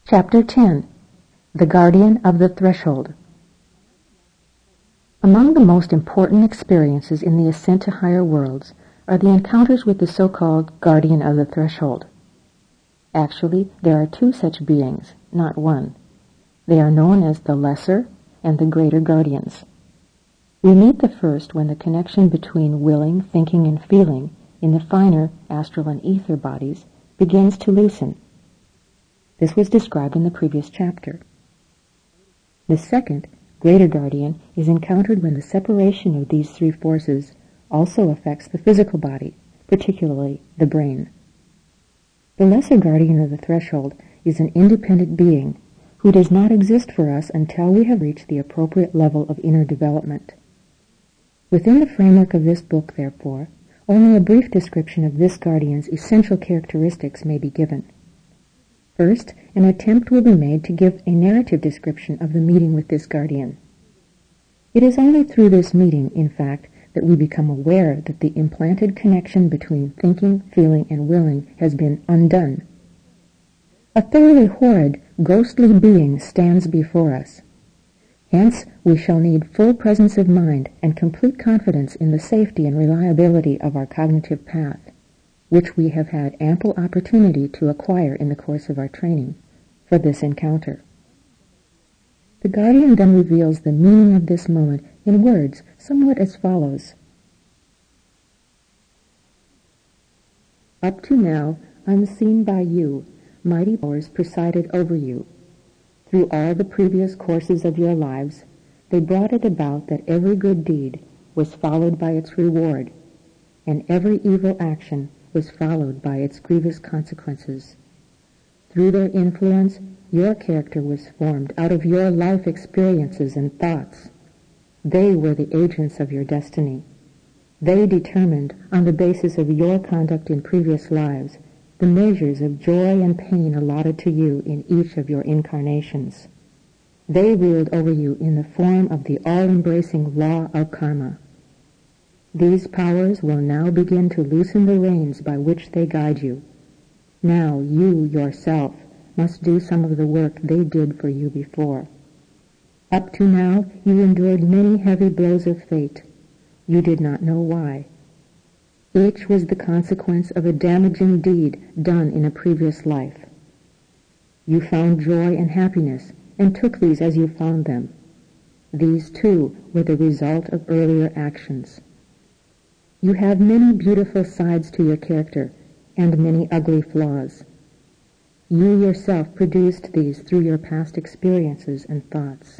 Chapter 10. The Guardian of the Threshold. Among the most important experiences in the ascent to higher worlds are the encounters with the so-called Guardian of the Threshold. Actually, there are two such beings, not one. They are known as the Lesser and the Greater Guardians. We meet the first when the connection between willing, thinking, and feeling in the finer astral and ether bodies begins to loosen. This was described in the previous chapter. The second, Greater Guardian, is encountered when the separation of these three forces also affects the physical body, particularly the brain. The Lesser Guardian of the Threshold is an independent being who does not exist for us until we have reached the appropriate level of inner development. Within the framework of this book, therefore, only a brief description of this guardian's essential characteristics may be given. First, an attempt will be made to give a narrative description of the meeting with this guardian. It is only through this meeting, in fact, that we become aware that the implanted connection between thinking, feeling, and willing has been undone. A thoroughly horrid, ghostly being stands before us. Hence, we shall need full presence of mind and complete confidence in the safety and reliability of our cognitive path, which we have had ample opportunity to acquire in the course of our training for this encounter. The guardian then reveals the meaning of this moment in words somewhat as follows. Up to now, unseen by you, mighty powers presided over you. Through all the previous courses of your lives, they brought it about that every good deed was followed by its reward, and every evil action was followed by its grievous consequences. Through their influence, your character was formed out of your life experiences and thoughts. They were the agents of your destiny. They determined, on the basis of your conduct in previous lives, the measures of joy and pain allotted to you in each of your incarnations. They ruled over you in the form of the all-embracing law of karma. These powers will now begin to loosen the reins by which they guide you. Now you, yourself, must do some of the work they did for you before. Up to now, you endured many heavy blows of fate. You did not know why. Each was the consequence of a damaging deed done in a previous life. You found joy and happiness and took these as you found them. These, too, were the result of earlier actions. You have many beautiful sides to your character and many ugly flaws. You yourself produced these through your past experiences and thoughts.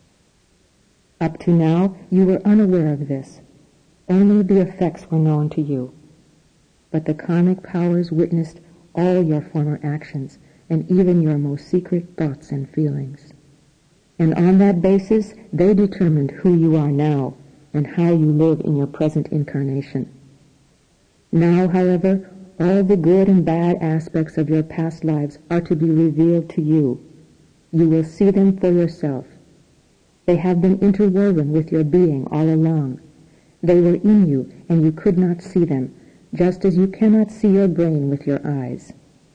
Up to now, you were unaware of this. Only the effects were known to you. But the karmic powers witnessed all your former actions and even your most secret thoughts and feelings. And on that basis, they determined who you are now and how you live in your present incarnation. Now, however, all the good and bad aspects of your past lives are to be revealed to you. You will see them for yourself. They have been interwoven with your being all along. They were in you, and you could not see them, just as you cannot see your brain with your eyes.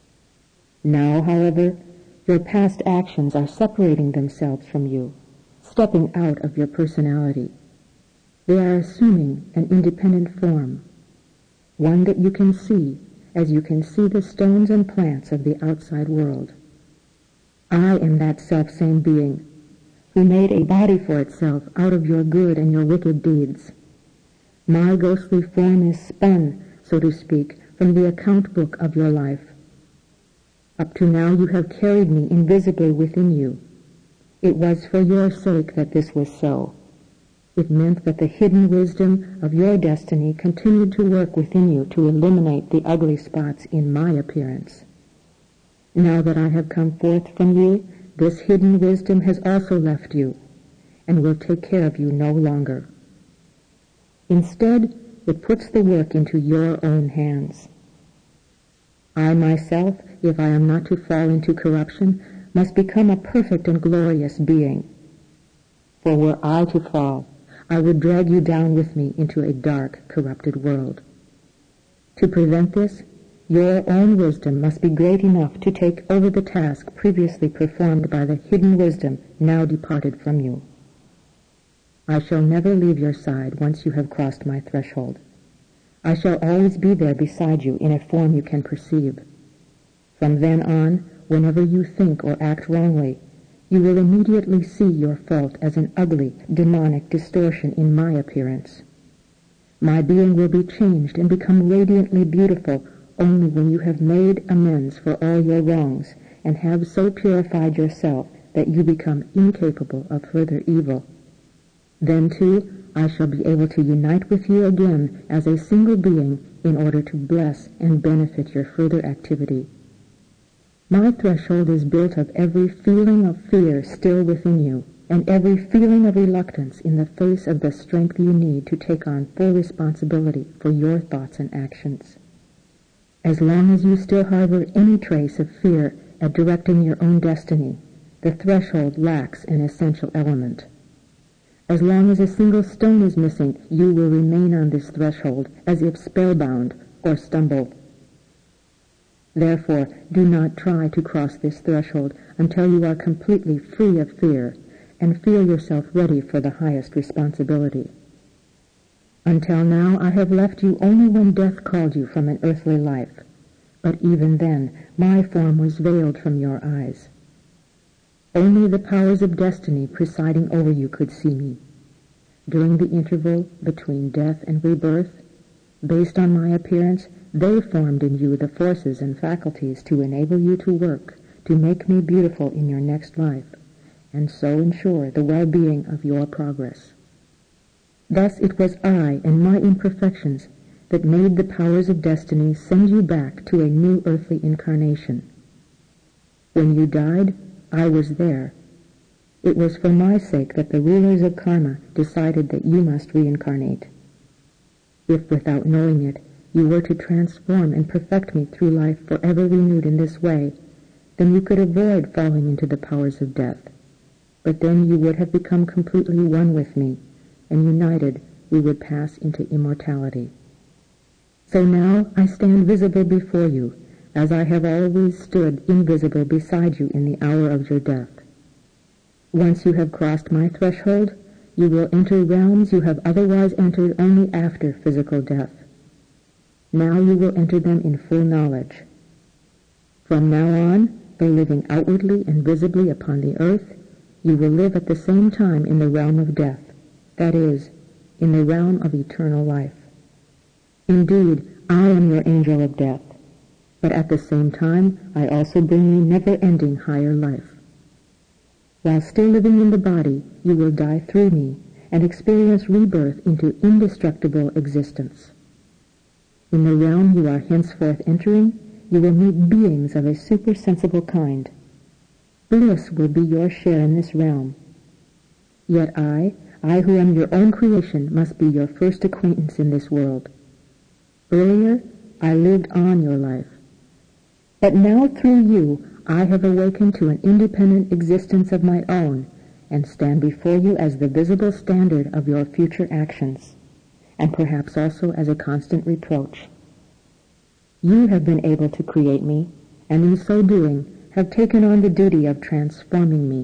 Now, however, your past actions are separating themselves from you, stepping out of your personality. They are assuming an independent form, one that you can see as you can see the stones and plants of the outside world. I am that self-same being who made a body for itself out of your good and your wicked deeds. My ghostly form is spun, so to speak, from the account book of your life. Up to now you have carried me invisibly within you. It was for your sake that this was so. It meant that the hidden wisdom of your destiny continued to work within you to eliminate the ugly spots in my appearance. Now that I have come forth from you, this hidden wisdom has also left you, and will take care of you no longer. Instead, it puts the work into your own hands. I myself, if I am not to fall into corruption, must become a perfect and glorious being. For were I to fall, I would drag you down with me into a dark, corrupted world. To prevent this, Your own wisdom must be great enough to take over the task previously performed by the hidden wisdom now departed from you. I shall never leave your side once you have crossed my threshold. I shall always be there beside you in a form you can perceive. From then on, whenever you think or act wrongly, you will immediately see your fault as an ugly, demonic distortion in my appearance. My being will be changed and become radiantly beautiful only when you have made amends for all your wrongs and have so purified yourself that you become incapable of further evil. Then, too, I shall be able to unite with you again as a single being in order to bless and benefit your further activity. My threshold is built of every feeling of fear still within you, and every feeling of reluctance in the face of the strength you need to take on full responsibility for your thoughts and actions. As long as you still harbor any trace of fear at directing your own destiny, the threshold lacks an essential element. As long as a single stone is missing, you will remain on this threshold as if spellbound or stumble. Therefore, do not try to cross this threshold until you are completely free of fear and feel yourself ready for the highest responsibility. Until now, I have left you only when death called you from an earthly life, but even then, my form was veiled from your eyes. Only the powers of destiny presiding over you could see me. During the interval between death and rebirth, based on my appearance, they formed in you the forces and faculties to enable you to work, to make me beautiful in your next life, and so ensure the well-being of your progress. Thus it was I and my imperfections that made the powers of destiny send you back to a new earthly incarnation. When you died, I was there. It was for my sake that the rulers of karma decided that you must reincarnate. If, without knowing it, you were to transform and perfect me through life forever renewed in this way, then you could avoid falling into the powers of death. But then you would have become completely one with me, and united we would pass into immortality. So now I stand visible before you, as I have always stood invisible beside you in the hour of your death. Once you have crossed my threshold, you will enter realms you have otherwise entered only after physical death. Now you will enter them in full knowledge. From now on, though living outwardly and visibly upon the earth, you will live at the same time in the realm of death, that is, in the realm of eternal life. Indeed, I am your angel of death, but at the same time I also bring you never-ending higher life. While still living in the body, you will die through me and experience rebirth into indestructible existence. In the realm you are henceforth entering, you will meet beings of a supersensible kind. Bliss will be your share in this realm. Yet I who am your own creation, must be your first acquaintance in this world. Earlier, I lived on your life. But now through you, I have awakened to an independent existence of my own, and stand before you as the visible standard of your future actions, and perhaps also as a constant reproach. You have been able to create me, and in so doing have taken on the duty of transforming me.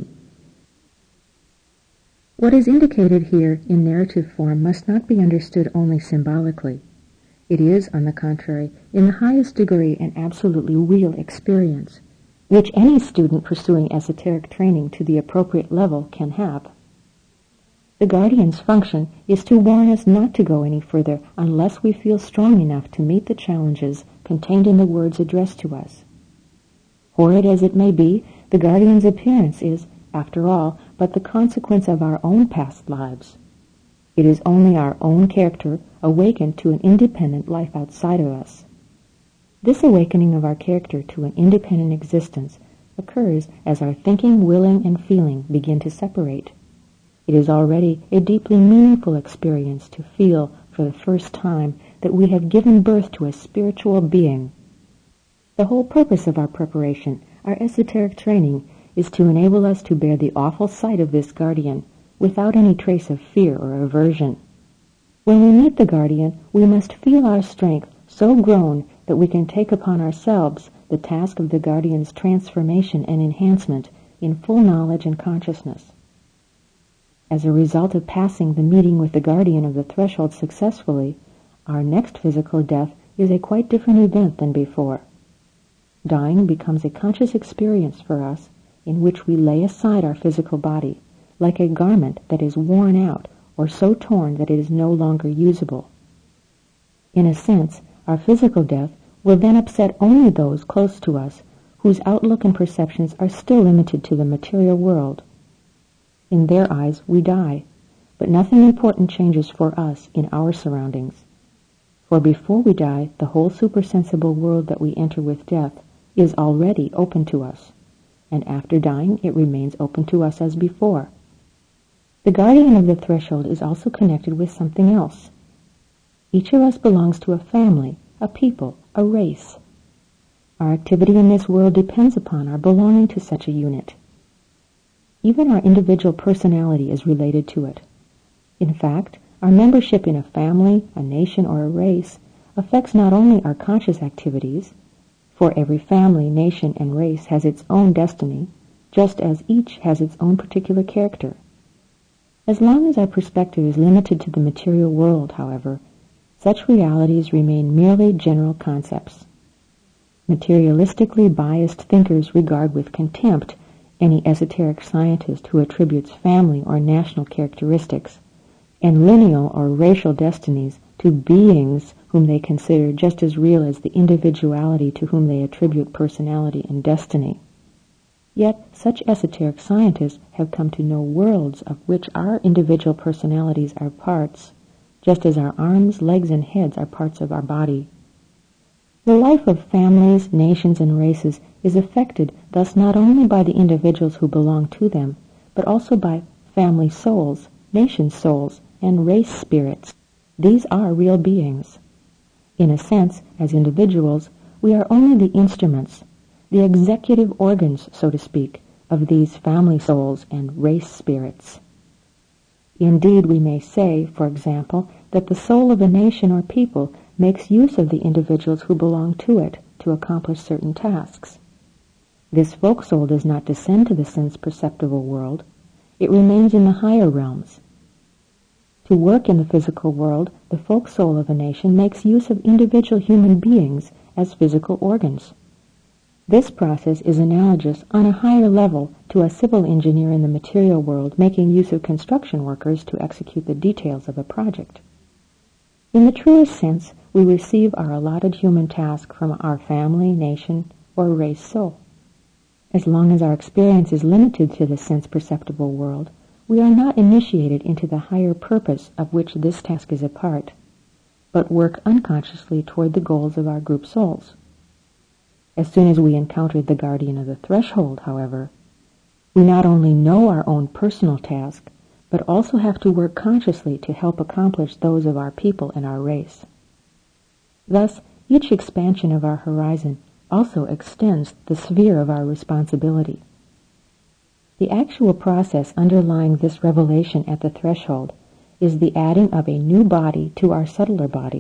What is indicated here in narrative form must not be understood only symbolically. It is, on the contrary, in the highest degree an absolutely real experience, which any student pursuing esoteric training to the appropriate level can have. The guardian's function is to warn us not to go any further unless we feel strong enough to meet the challenges contained in the words addressed to us. Horrid as it may be, the guardian's appearance is, after all, but the consequence of our own past lives. It is only our own character awakened to an independent life outside of us. This awakening of our character to an independent existence occurs as our thinking, willing, and feeling begin to separate. It is already a deeply meaningful experience to feel for the first time that we have given birth to a spiritual being. The whole purpose of our preparation, our esoteric training, is to enable us to bear the awful sight of this guardian without any trace of fear or aversion. When we meet the guardian, we must feel our strength so grown that we can take upon ourselves the task of the guardian's transformation and enhancement in full knowledge and consciousness. As a result of passing the meeting with the guardian of the threshold successfully, our next physical death is a quite different event than before. Dying becomes a conscious experience for us in which we lay aside our physical body, like a garment that is worn out or so torn that it is no longer usable. In a sense, our physical death will then upset only those close to us whose outlook and perceptions are still limited to the material world. In their eyes, we die, but nothing important changes for us in our surroundings. For before we die, the whole supersensible world that we enter with death is already open to us, and after dying it remains open to us as before. The guardian of the threshold is also connected with something else. Each of us belongs to a family, a people, a race. Our activity in this world depends upon our belonging to such a unit. Even our individual personality is related to it. In fact, our membership in a family, a nation, or a race affects not only our conscious activities, for every family, nation, and race has its own destiny, just as each has its own particular character. As long as our perspective is limited to the material world, however, such realities remain merely general concepts. Materialistically biased thinkers regard with contempt any esoteric scientist who attributes family or national characteristics and lineal or racial destinies to beings whom they consider just as real as the individuality to whom they attribute personality and destiny. Yet such esoteric scientists have come to know worlds of which our individual personalities are parts, just as our arms, legs, and heads are parts of our body. The life of families, nations, and races is affected thus not only by the individuals who belong to them, but also by family souls, nation souls, and race spirits. These are real beings. In a sense, as individuals, we are only the instruments, the executive organs, so to speak, of these family souls and race spirits. Indeed, we may say, for example, that the soul of a nation or people makes use of the individuals who belong to it to accomplish certain tasks. This folk soul does not descend to the sense-perceptible world. It remains in the higher realms. To work in the physical world, the folk soul of a nation makes use of individual human beings as physical organs. This process is analogous on a higher level to a civil engineer in the material world making use of construction workers to execute the details of a project. In the truest sense, we receive our allotted human task from our family, nation, or race soul. As long as our experience is limited to the sense-perceptible world, we are not initiated into the higher purpose of which this task is a part, but work unconsciously toward the goals of our group souls. As soon as we encounter the guardian of the threshold, however, we not only know our own personal task, but also have to work consciously to help accomplish those of our people and our race. Thus, each expansion of our horizon also extends the sphere of our responsibility. The actual process underlying this revelation at the threshold is the adding of a new body to our subtler body.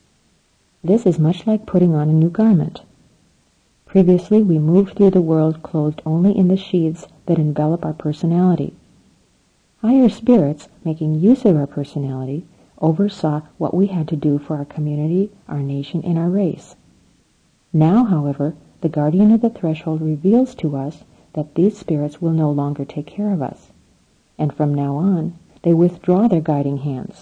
This is much like putting on a new garment. Previously, we moved through the world clothed only in the sheaths that envelop our personality. Higher spirits, making use of our personality, oversaw what we had to do for our community, our nation, and our race. Now, however, the guardian of the threshold reveals to us that these spirits will no longer take care of us, and from now on they withdraw their guiding hands.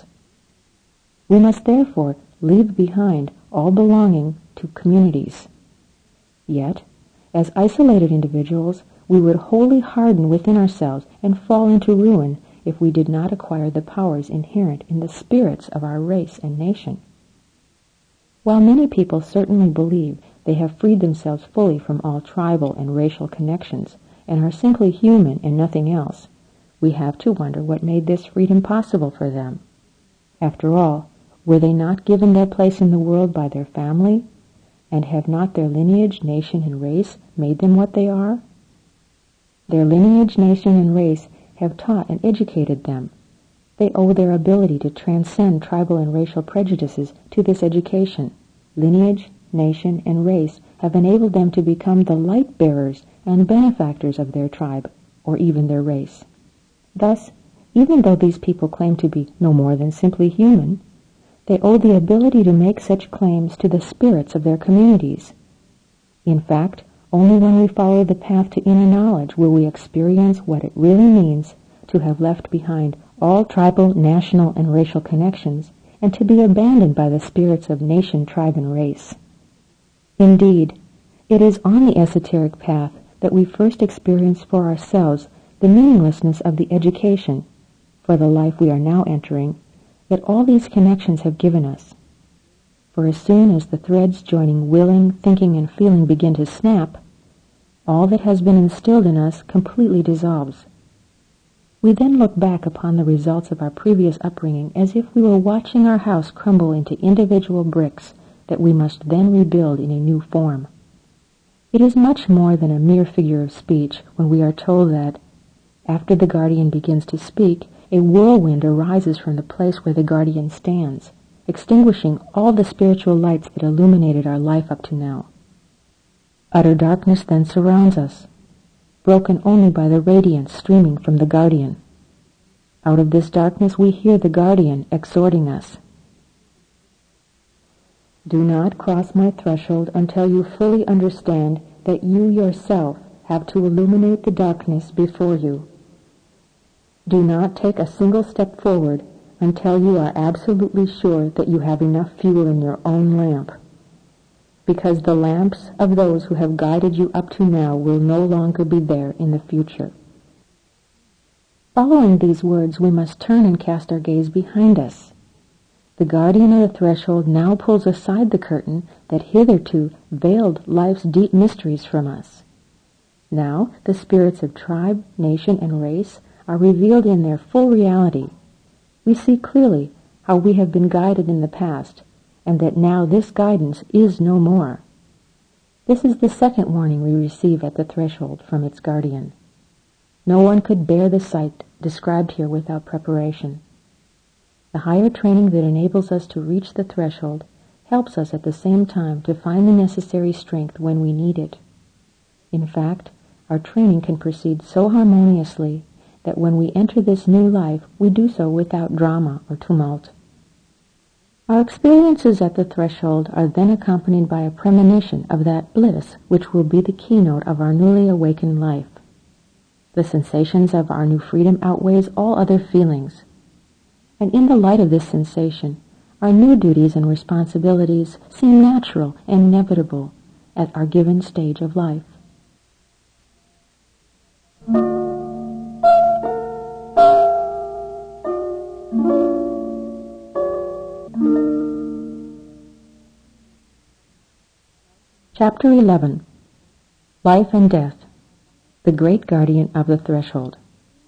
We must therefore leave behind all belonging to communities. Yet, as isolated individuals, we would wholly harden within ourselves and fall into ruin if we did not acquire the powers inherent in the spirits of our race and nation. While many people certainly believe they have freed themselves fully from all tribal and racial connections and are simply human and nothing else, we have to wonder what made this freedom possible for them. After all, were they not given their place in the world by their family, and have not their lineage, nation, and race made them what they are? Their lineage, nation, and race have taught and educated them. They owe their ability to transcend tribal and racial prejudices to this education, lineage, nation, and race have enabled them to become the light-bearers and benefactors of their tribe, or even their race. Thus, even though these people claim to be no more than simply human, they owe the ability to make such claims to the spirits of their communities. In fact, only when we follow the path to inner knowledge will we experience what it really means to have left behind all tribal, national, and racial connections, and to be abandoned by the spirits of nation, tribe, and race. Indeed, it is on the esoteric path that we first experience for ourselves the meaninglessness of the education, for the life we are now entering, that all these connections have given us. For as soon as the threads joining willing, thinking, and feeling begin to snap, all that has been instilled in us completely dissolves. We then look back upon the results of our previous upbringing as if we were watching our house crumble into individual bricks that we must then rebuild in a new form. It is much more than a mere figure of speech when we are told that, after the guardian begins to speak, a whirlwind arises from the place where the guardian stands, extinguishing all the spiritual lights that illuminated our life up to now. Utter darkness then surrounds us, broken only by the radiance streaming from the guardian. Out of this darkness we hear the guardian exhorting us. Do not cross my threshold until you fully understand that you yourself have to illuminate the darkness before you. Do not take a single step forward until you are absolutely sure that you have enough fuel in your own lamp, because the lamps of those who have guided you up to now will no longer be there in the future. Following these words, we must turn and cast our gaze behind us. The guardian of the threshold now pulls aside the curtain that hitherto veiled life's deep mysteries from us. Now the spirits of tribe, nation, and race are revealed in their full reality. We see clearly how we have been guided in the past, and that now this guidance is no more. This is the second warning we receive at the threshold from its guardian. No one could bear the sight described here without preparation. The higher training that enables us to reach the threshold helps us at the same time to find the necessary strength when we need it. In fact, our training can proceed so harmoniously that when we enter this new life, we do so without drama or tumult. Our experiences at the threshold are then accompanied by a premonition of that bliss which will be the keynote of our newly awakened life. The sensations of our new freedom outweighs all other feelings, and in the light of this sensation, our new duties and responsibilities seem natural and inevitable at our given stage of life. Chapter 11. Life and Death, the Great Guardian of the Threshold.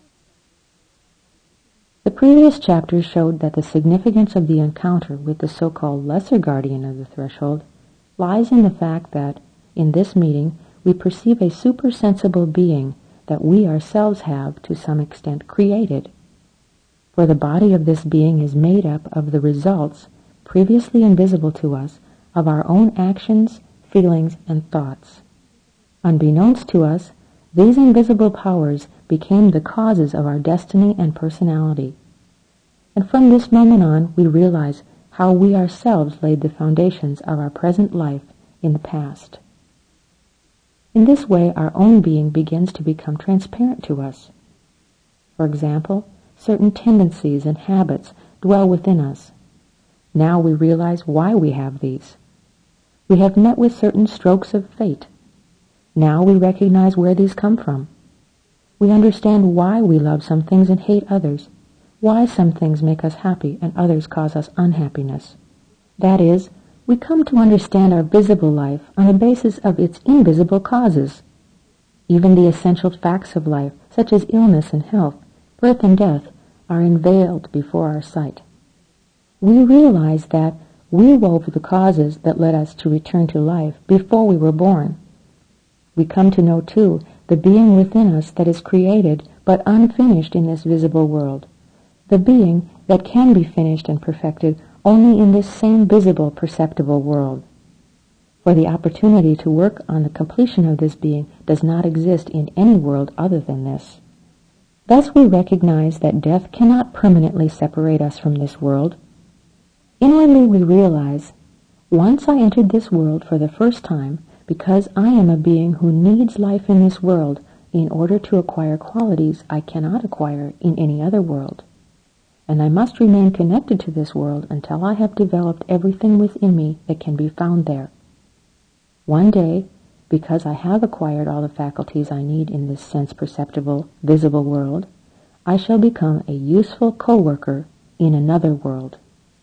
The previous chapters showed that the significance of the encounter with the so-called lesser guardian of the threshold lies in the fact that, in this meeting, we perceive a supersensible being that we ourselves have, to some extent, created. For the body of this being is made up of the results, previously invisible to us, of our own actions, feelings, and thoughts. Unbeknownst to us, these invisible powers became the causes of our destiny and personality. And from this moment on, we realize how we ourselves laid the foundations of our present life in the past. In this way, our own being begins to become transparent to us. For example, certain tendencies and habits dwell within us. Now we realize why we have these. We have met with certain strokes of fate. Now we recognize where these come from. We understand why we love some things and hate others, why some things make us happy and others cause us unhappiness. That is, we come to understand our visible life on the basis of its invisible causes. Even the essential facts of life, such as illness and health, birth and death, are unveiled before our sight. We realize that we wove the causes that led us to return to life before we were born. We come to know, too, the being within us that is created but unfinished in this visible world, the being that can be finished and perfected only in this same visible, perceptible world. for the opportunity to work on the completion of this being does not exist in any world other than this. Thus we recognize that death cannot permanently separate us from this world. Inwardly we realize, once I entered this world for the first time because I am a being who needs life in this world in order to acquire qualities I cannot acquire in any other world. And I must remain connected to this world until I have developed everything within me that can be found there. One day, because I have acquired all the faculties I need in this sense-perceptible, visible world, I shall become a useful co-worker in another world.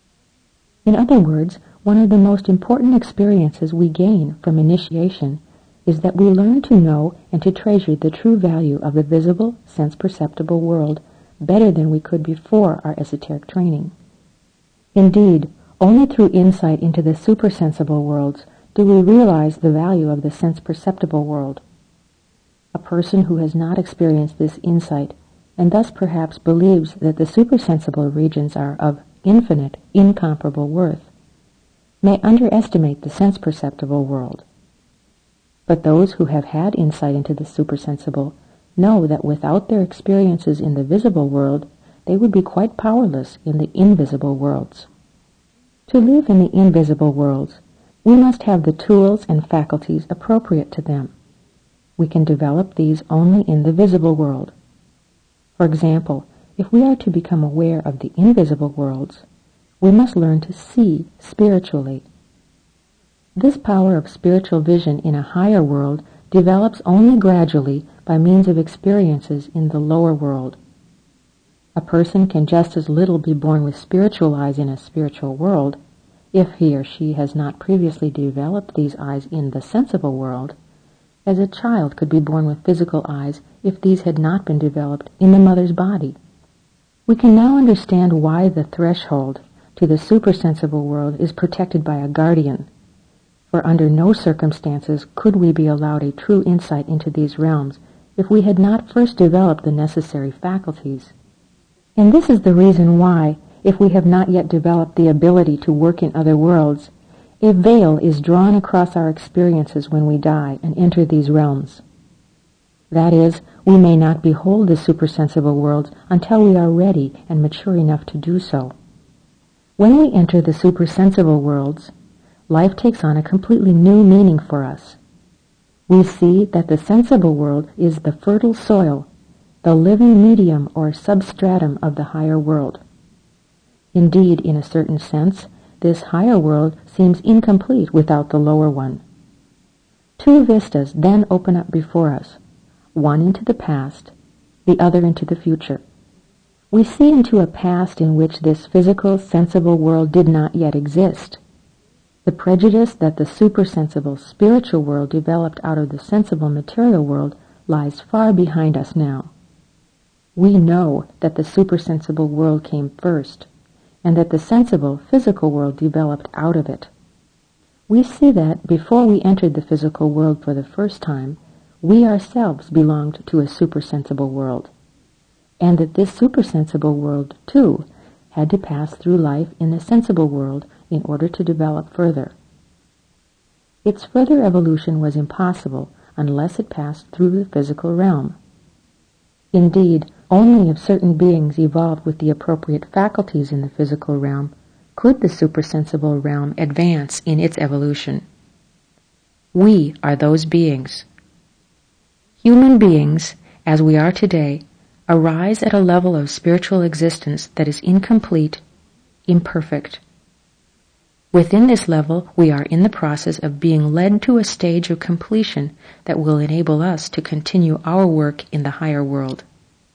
In other words, one of the most important experiences we gain from initiation is that we learn to know and to treasure the true value of the visible, sense-perceptible world better than we could before our esoteric training. Indeed, only through insight into the supersensible worlds do we realize the value of the sense-perceptible world. A person who has not experienced this insight, and thus perhaps believes that the supersensible regions are of infinite, incomparable worth, may underestimate the sense-perceptible world. But those who have had insight into the supersensible know that without their experiences in the visible world, they would be quite powerless in the invisible worlds. To live in the invisible worlds, we must have the tools and faculties appropriate to them. We can develop these only in the visible world. For example, if we are to become aware of the invisible worlds, we must learn to see spiritually. This power of spiritual vision in a higher world develops only gradually by means of experiences in the lower world. A person can just as little be born with spiritual eyes in a spiritual world, if he or she has not previously developed these eyes in the sensible world, as a child could be born with physical eyes if these had not been developed in the mother's body. We can now understand why the threshold to the supersensible world is protected by a guardian, for under no circumstances could we be allowed a true insight into these realms if we had not first developed the necessary faculties. And this is the reason why, if we have not yet developed the ability to work in other worlds, a veil is drawn across our experiences when we die and enter these realms. That is, we may not behold the supersensible worlds until we are ready and mature enough to do so. When we enter the supersensible worlds, life takes on a completely new meaning for us. We see that the sensible world is the fertile soil, the living medium or substratum of the higher world. Indeed, in a certain sense, this higher world seems incomplete without the lower one. Two vistas then open up before us, one into the past, the other into the future. We see into a past in which this physical, sensible world did not yet exist. The prejudice that the supersensible spiritual world developed out of the sensible material world lies far behind us now. We know that the supersensible world came first, and that the sensible physical world developed out of it. We see that before we entered the physical world for the first time, we ourselves belonged to a supersensible world, and that this supersensible world, too, had to pass through life in the sensible world in order to develop further. Its further evolution was impossible unless it passed through the physical realm. Indeed, only if certain beings evolved with the appropriate faculties in the physical realm could the supersensible realm advance in its evolution. We are those beings. Human beings, as we are today, arise at a level of spiritual existence that is incomplete, imperfect. Within this level, we are in the process of being led to a stage of completion that will enable us to continue our work in the higher world.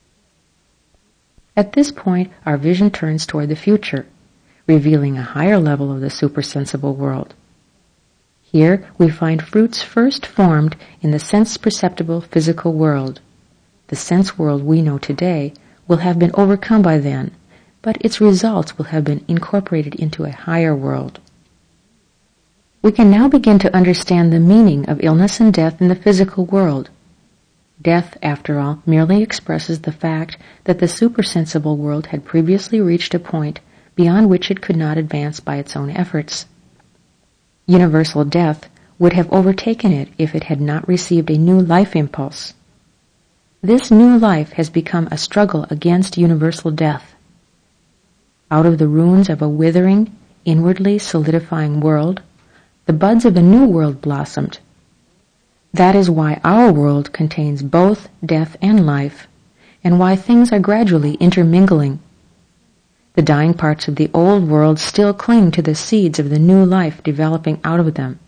At this point, our vision turns toward the future, revealing a higher level of the supersensible world. Here, we find fruits first formed in the sense-perceptible physical world. The sense world we know today will have been overcome by then, but its results will have been incorporated into a higher world. We can now begin to understand the meaning of illness and death in the physical world. Death, after all, merely expresses the fact that the supersensible world had previously reached a point beyond which it could not advance by its own efforts. Universal death, would have overtaken it if it had not received a new life impulse. This new life has become a struggle against universal death. Out of the ruins of a withering, inwardly solidifying world, the buds of a new world blossomed. That is why our world contains both death and life, and why things are gradually intermingling. The dying parts of the old world still cling to the seeds of the new life developing out of them.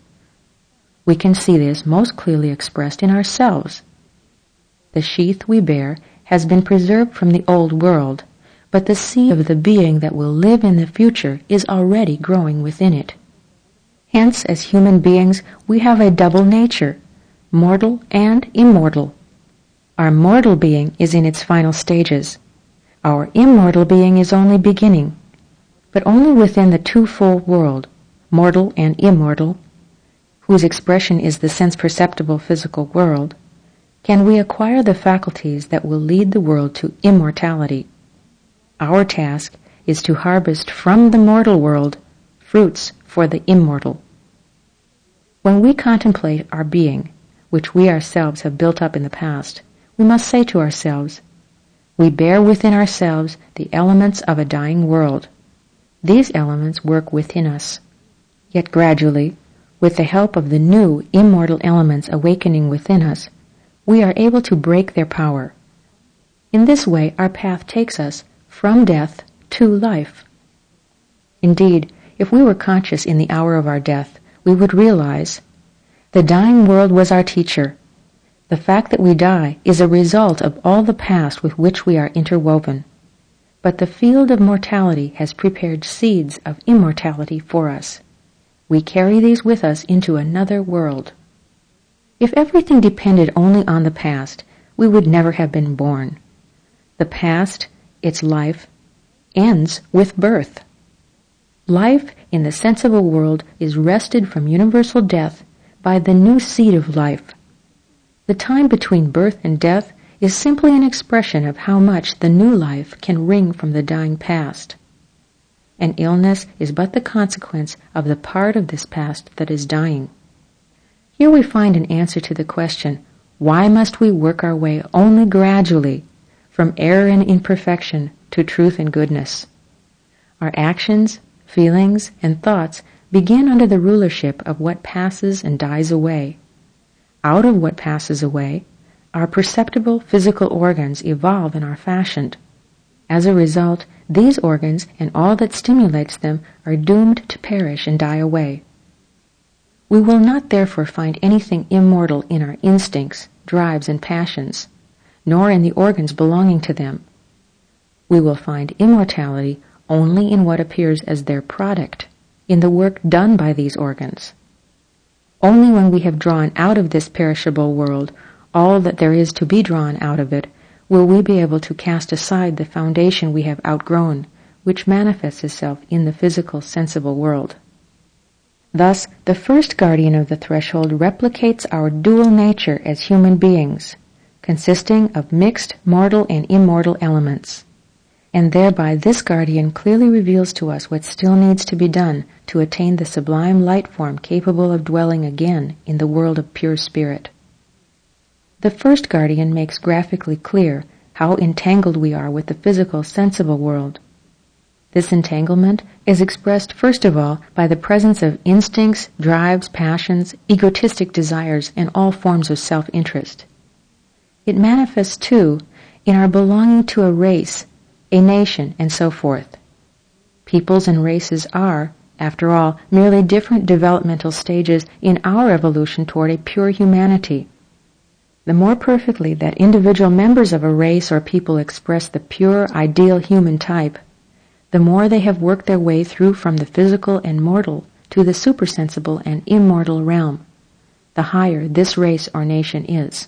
We can see this most clearly expressed in ourselves. The sheath we bear has been preserved from the old world, but the seed of the being that will live in the future is already growing within it. Hence, as human beings, we have a double nature, mortal and immortal. Our mortal being is in its final stages. Our immortal being is only beginning. But only within the twofold world, mortal and immortal, whose expression is the sense-perceptible physical world, can we acquire the faculties that will lead the world to immortality. Our task is to harvest from the mortal world fruits for the immortal. When we contemplate our being, which we ourselves have built up in the past, we must say to ourselves, we bear within ourselves the elements of a dying world. These elements work within us. Yet gradually, with the help of the new immortal elements awakening within us, we are able to break their power. In this way, our path takes us from death to life. Indeed, if we were conscious in the hour of our death, we would realize the dying world was our teacher. The fact that we die is a result of all the past with which we are interwoven. But the field of mortality has prepared seeds of immortality for us. We carry these with us into another world. If everything depended only on the past, we would never have been born. The past, its life, ends with birth. Life in the sensible world is wrested from universal death by the new seed of life. The time between birth and death is simply an expression of how much the new life can wring from the dying past. An illness is but the consequence of the part of this past that is dying. Here we find an answer to the question, why must we work our way only gradually from error and imperfection to truth and goodness? Our actions, feelings, and thoughts begin under the rulership of what passes and dies away. Out of what passes away, our perceptible physical organs evolve and are fashioned. As a result, these organs and all that stimulates them are doomed to perish and die away. We will not therefore find anything immortal in our instincts, drives, and passions, nor in the organs belonging to them. We will find immortality only in what appears as their product, in the work done by these organs. Only when we have drawn out of this perishable world all that there is to be drawn out of it, will we be able to cast aside the foundation we have outgrown, which manifests itself in the physical, sensible world. Thus, the first guardian of the threshold replicates our dual nature as human beings, consisting of mixed mortal and immortal elements. And thereby this guardian clearly reveals to us what still needs to be done to attain the sublime light form capable of dwelling again in the world of pure spirit. The first guardian makes graphically clear how entangled we are with the physical, sensible world. This entanglement is expressed first of all by the presence of instincts, drives, passions, egotistic desires, and all forms of self-interest. It manifests, too, in our belonging to a race, a nation, and so forth. Peoples and races are, after all, merely different developmental stages in our evolution toward a pure humanity. The more perfectly that individual members of a race or people express the pure, ideal human type, the more they have worked their way through from the physical and mortal to the supersensible and immortal realm, the higher this race or nation is.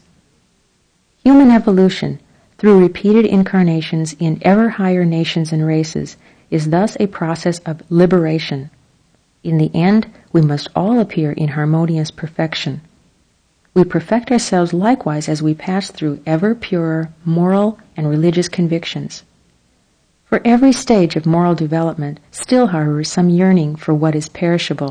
Human evolution, through repeated incarnations in ever higher nations and races, is thus a process of liberation. In the end, we must all appear in harmonious perfection. We perfect ourselves likewise as we pass through ever purer moral and religious convictions. For every stage of moral development still harbors some yearning for what is perishable,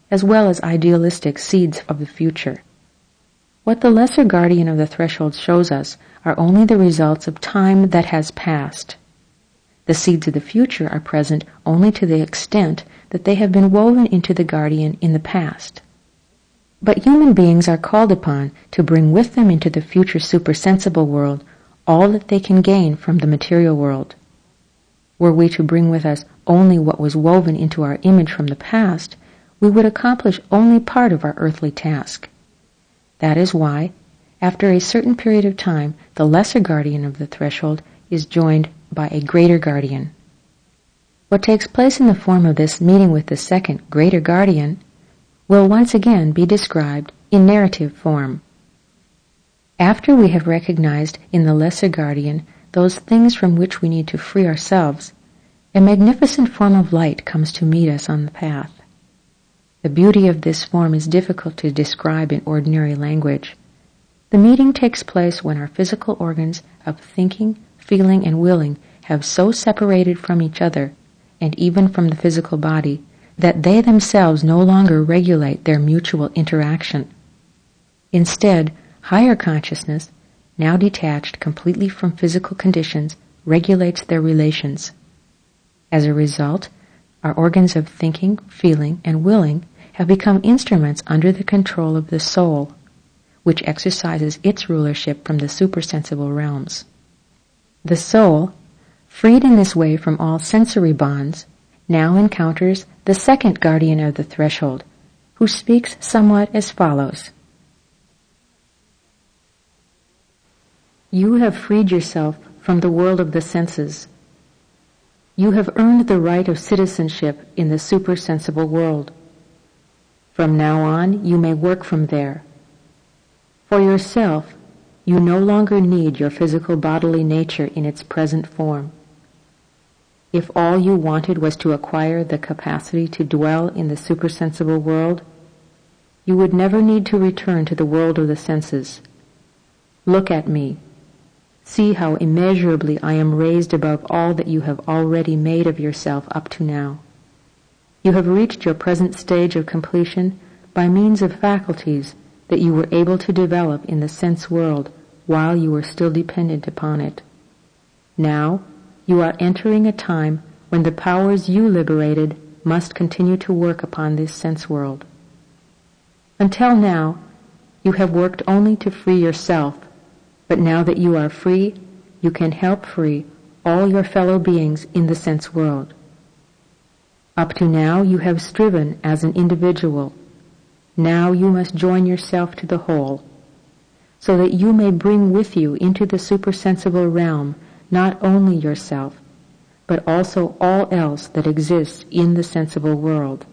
as well as idealistic seeds of the future. What the lesser guardian of the threshold shows us are only the results of time that has passed. The seeds of the future are present only to the extent that they have been woven into the guardian in the past. But human beings are called upon to bring with them into the future supersensible world all that they can gain from the material world. Were we to bring with us only what was woven into our image from the past, we would accomplish only part of our earthly task. That is why, after a certain period of time, the lesser guardian of the threshold is joined by a greater guardian. What takes place in the form of this meeting with the second, greater guardian will once again be described in narrative form. After we have recognized in the lesser guardian those things from which we need to free ourselves, a magnificent form of light comes to meet us on the path. The beauty of this form is difficult to describe in ordinary language. The meeting takes place when our physical organs of thinking, feeling, and willing have so separated from each other, and even from the physical body, that they themselves no longer regulate their mutual interaction. Instead, higher consciousness, now detached completely from physical conditions, regulates their relations. As a result, our organs of thinking, feeling, and willing have become instruments under the control of the soul, which exercises its rulership from the supersensible realms. The soul, freed in this way from all sensory bonds, now encounters the second guardian of the threshold, who speaks somewhat as follows. You have freed yourself from the world of the senses. You have earned the right of citizenship in the supersensible world. From now on, you may work from there. For yourself, you no longer need your physical bodily nature in its present form. If all you wanted was to acquire the capacity to dwell in the supersensible world, you would never need to return to the world of the senses. Look at me. See how immeasurably I am raised above all that you have already made of yourself up to now. You have reached your present stage of completion by means of faculties that you were able to develop in the sense world while you were still dependent upon it. Now, you are entering a time when the powers you liberated must continue to work upon this sense world. Until now, you have worked only to free yourself, but now that you are free, you can help free all your fellow beings in the sense world. Up to now, you have striven as an individual. Now you must join yourself to the whole, so that you may bring with you into the supersensible realm not only yourself, but also all else that exists in the sensible world.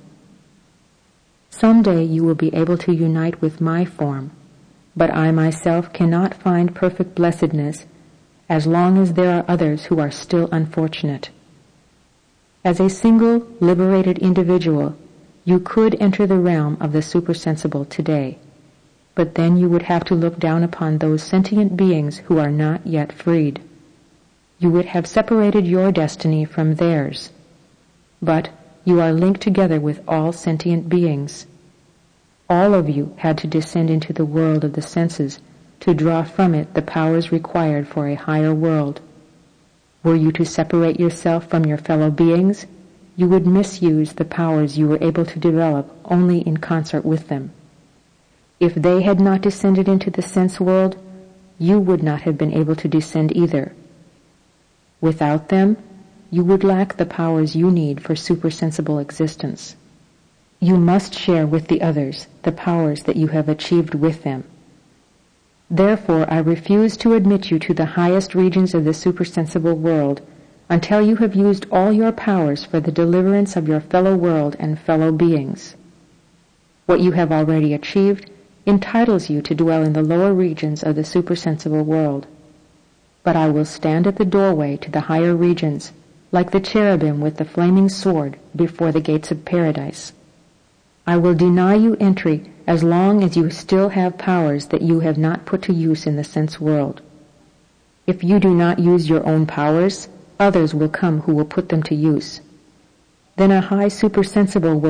Someday you will be able to unite with my form, but I myself cannot find perfect blessedness as long as there are others who are still unfortunate. As a single, liberated individual, you could enter the realm of the supersensible today, but then you would have to look down upon those sentient beings who are not yet freed. You would have separated your destiny from theirs, but you are linked together with all sentient beings. All of you had to descend into the world of the senses to draw from it the powers required for a higher world. Were you to separate yourself from your fellow beings, you would misuse the powers you were able to develop only in concert with them. If they had not descended into the sense world, you would not have been able to descend either. Without them, you would lack the powers you need for supersensible existence. You must share with the others the powers that you have achieved with them. Therefore, I refuse to admit you to the highest regions of the supersensible world until you have used all your powers for the deliverance of your fellow world and fellow beings. What you have already achieved entitles you to dwell in the lower regions of the supersensible world. But I will stand at the doorway to the higher regions, like the cherubim with the flaming sword before the gates of paradise. I will deny you entry as long as you still have powers that you have not put to use in the sense world. If you do not use your own powers, others will come who will put them to use. Then a high supersensible world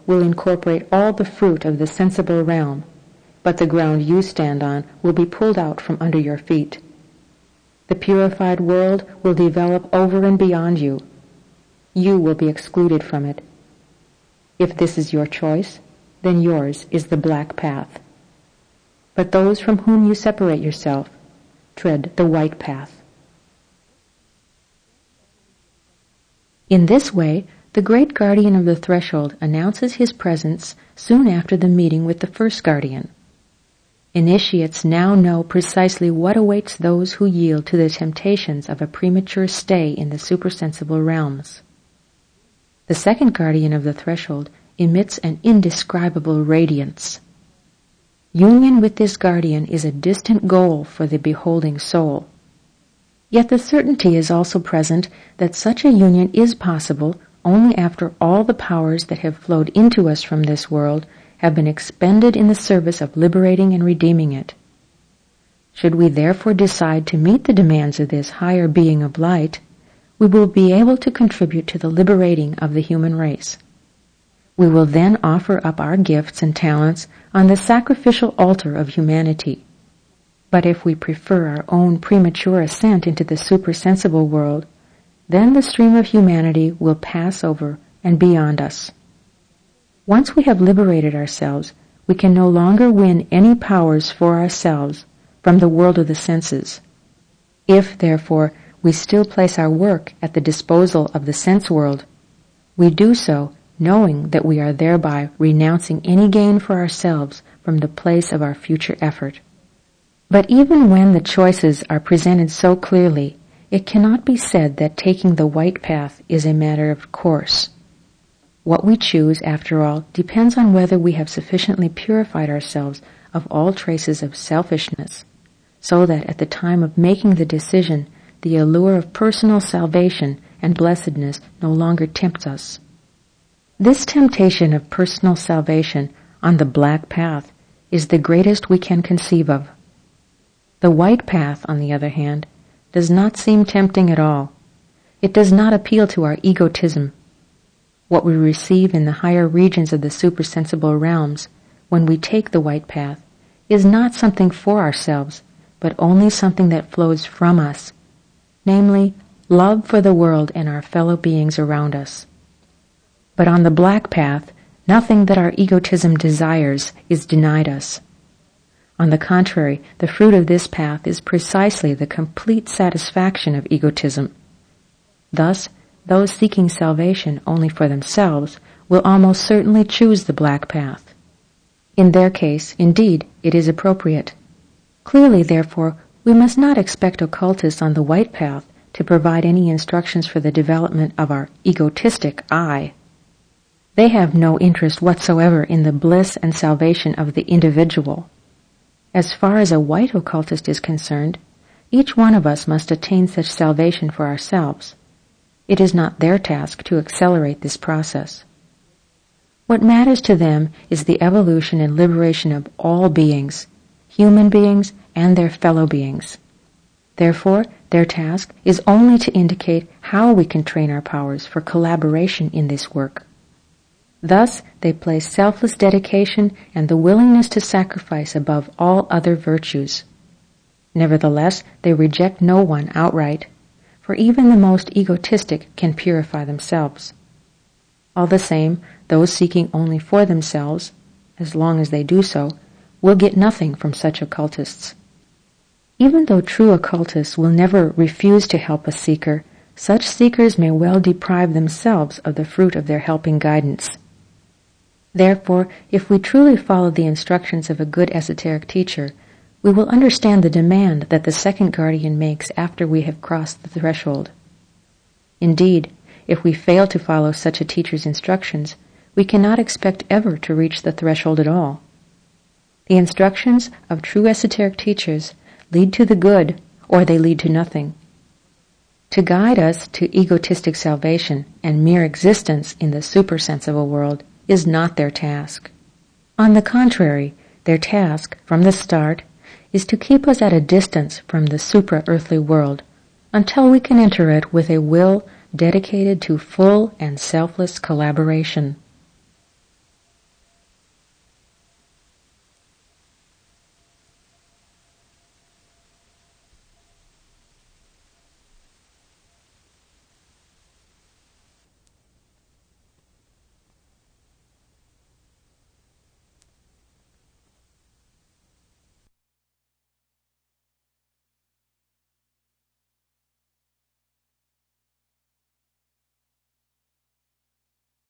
will incorporate all the fruit of the sensible realm, but the ground you stand on will be pulled out from under your feet. The purified world will develop over and beyond you. You will be excluded from it. If this is your choice, then yours is the black path. But those from whom you separate yourself tread the white path. In this way, the great guardian of the threshold announces his presence soon after the meeting with the first guardian. Initiates now know precisely what awaits those who yield to the temptations of a premature stay in the supersensible realms. The second guardian of the threshold emits an indescribable radiance. Union with this guardian is a distant goal for the beholding soul. Yet the certainty is also present that such a union is possible only after all the powers that have flowed into us from this world have been expended in the service of liberating and redeeming it. Should we therefore decide to meet the demands of this higher being of light, we will be able to contribute to the liberating of the human race. We will then offer up our gifts and talents on the sacrificial altar of humanity. But if we prefer our own premature ascent into the supersensible world, then the stream of humanity will pass over and beyond us. Once we have liberated ourselves, we can no longer win any powers for ourselves from the world of the senses. If, therefore, we still place our work at the disposal of the sense world, we do so knowing that we are thereby renouncing any gain for ourselves from the place of our future effort. But even when the choices are presented so clearly, it cannot be said that taking the white path is a matter of course. What we choose, after all, depends on whether we have sufficiently purified ourselves of all traces of selfishness, so that at the time of making the decision, the allure of personal salvation and blessedness no longer tempts us. This temptation of personal salvation on the black path is the greatest we can conceive of. The white path, on the other hand, does not seem tempting at all. It does not appeal to our egotism. What we receive in the higher regions of the supersensible realms, when we take the white path, is not something for ourselves, but only something that flows from us, namely, love for the world and our fellow beings around us. But on the black path, nothing that our egotism desires is denied us. On the contrary, the fruit of this path is precisely the complete satisfaction of egotism. Thus, those seeking salvation only for themselves will almost certainly choose the black path. In their case, indeed, it is appropriate. Clearly, therefore, we must not expect occultists on the white path to provide any instructions for the development of our egotistic I. They have no interest whatsoever in the bliss and salvation of the individual. As far as a white occultist is concerned, each one of us must attain such salvation for ourselves. It is not their task to accelerate this process. What matters to them is the evolution and liberation of all beings, human beings and their fellow beings. Therefore, their task is only to indicate how we can train our powers for collaboration in this work. Thus, they place selfless dedication and the willingness to sacrifice above all other virtues. Nevertheless, they reject no one outright, for even the most egotistic can purify themselves. All the same, those seeking only for themselves, as long as they do so, will get nothing from such occultists. Even though true occultists will never refuse to help a seeker, such seekers may well deprive themselves of the fruit of their helping guidance. Therefore, if we truly follow the instructions of a good esoteric teacher, we will understand the demand that the second guardian makes after we have crossed the threshold. Indeed, if we fail to follow such a teacher's instructions, we cannot expect ever to reach the threshold at all. The instructions of true esoteric teachers lead to the good, or they lead to nothing. To guide us to egotistic salvation and mere existence in the supersensible world is not their task. On the contrary, their task, from the start, is to keep us at a distance from the supra-earthly world until we can enter it with a will dedicated to full and selfless collaboration.